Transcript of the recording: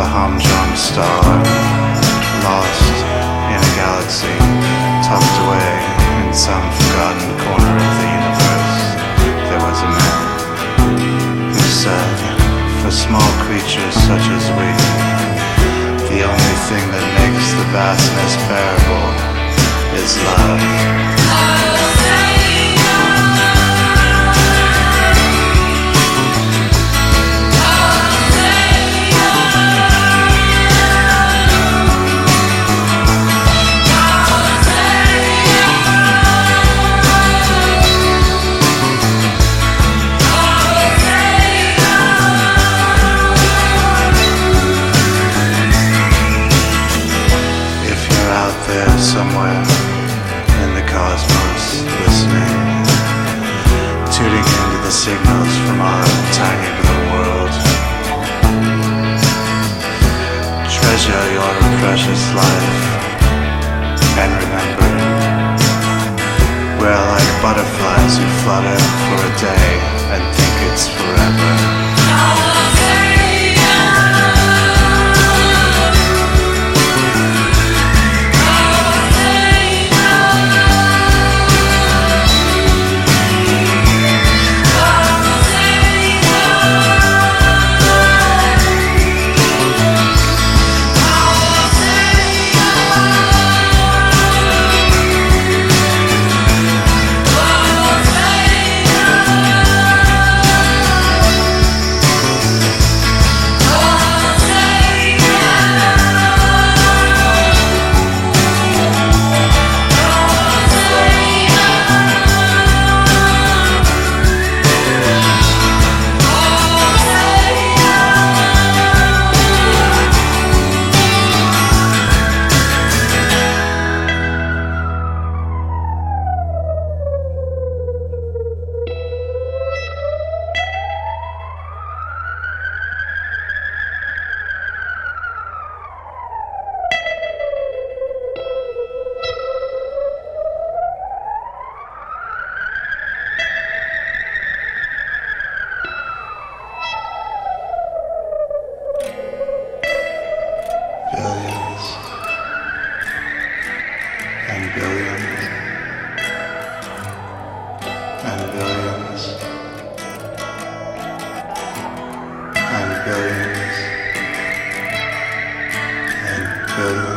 a humdrum star, lost in a galaxy, tucked away in some forgotten corner of the universe. There was a man who said, for small creatures such as we, the only thing that makes the vastness bearable is love. Somewhere in the cosmos, listening, tuning into the signals from our tiny little world. Treasure your precious life, and remember, we're like butterflies who flutter for a day and think it's forever. Billions and billions and billions and billions and billions.